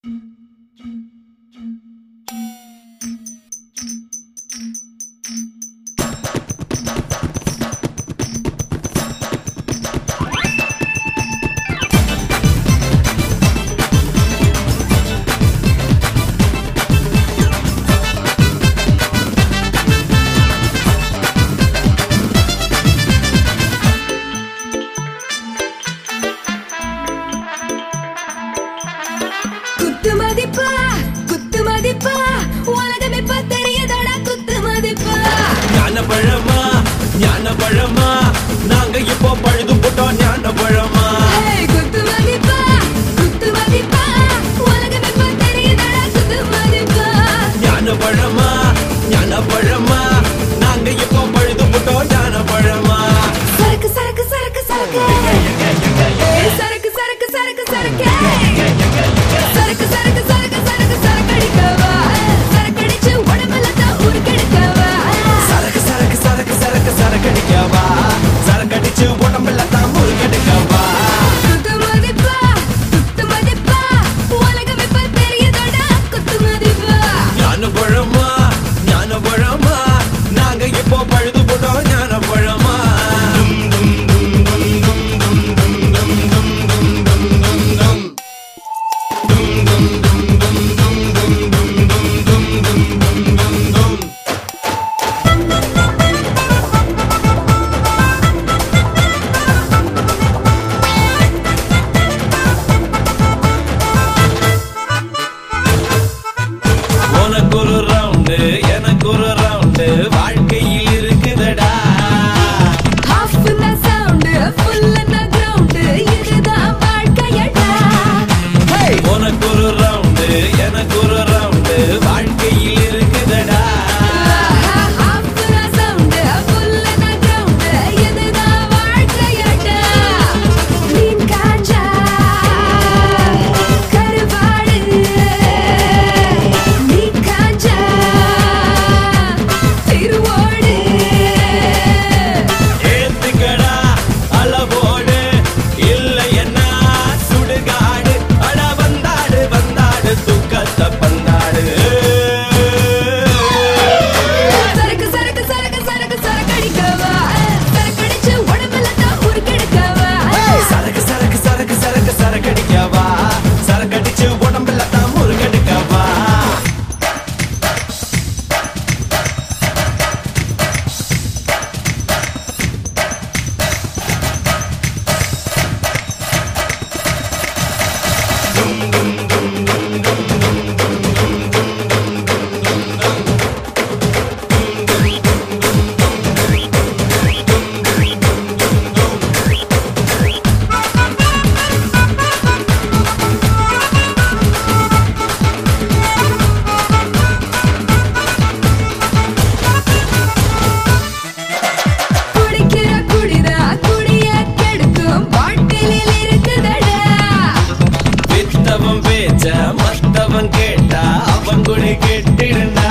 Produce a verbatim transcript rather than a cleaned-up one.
ஞானபழமா ஞானபழமா நாங்க இப்போ பழுது போட்டோம் ஞானபழமா குத்து மதிப்பா குத்து மதிப்பா உலகமே பத்தறியதடா குத்து மதிப்பா ஞானபழமா ஞானபழமா நாங்க இப்போ பழுது போட்டோம் ஞானபழமா சரக்கு சரக்கு சரக்கு சரக்கு சரக்கு சரக்கு சரக்கு சரக்கு சரக்கு சரக்கு சரக்கு சரக்கு சரக்கடிக்கவா சரக்கடிச்சு உடம்புல தான் உருக்கெடுக்கவா சரக்கு சரக்கு சரக்கு சரக்கு சரக்கடிக்கவா சரக்கடிச்சு உடம்புல தான் முருகெடுக்கவா குத்து மதிப்பா குத்து மதிப்பா உலகமே பத்தறியதடா குத்து மதிப்பா ஞானபழமா ஞானபழமா நாங்க இப்போ பழுது போட்டோம் ஞானபழமா உனக்கு ஒரு ரவுண்டு எனக்கு ஒரு ரவுண்டு வாழ்க்கையில் இருக்குதடா ஹாஃப் ன சவுண்ட் ஃபுல் ன கிரவுண்ட் இதுதான் வாழ்க்கையடா உனக்கு ஒரு ரவுண்டு எனக்கு ஒரு ரவுண்டு வாழ்க்கையில் இருக்குதடா ஹாஃப் ன சவுண்ட் ஃபுல் ன கிரவுண்ட் இதுதான் வாழ்க்கையடா மீன் காஞ்சா கருவாடு நீ காஞ்சா திருவோடு ஏத்துக்கடா அளவோடு இல்லை என்ன சுடுகாடு அட வந்தாடு வந்தாடு துக்கத்தை பந்தாடு சரக்கு சரக்கு சரக்கு சரக்கு சரக்கடிக்கவா சரக்கடிச்சு உடம்புல தான் உருக்கெடுக்கவா சரக்கு சரக்கு சரக்கு சரக்கு சரக்கடிக்கவா சரக்கடிச்சு உடம்புல தான் முருகெடுக்கவா குடிக்கிற குடிதா குடிய கெடுக்கும் பாட்டிலில் இருக்குதடா வித்தவன் பேச்ச மத்தவன் கேட்டா அவன் குடி கெட்டிடுனா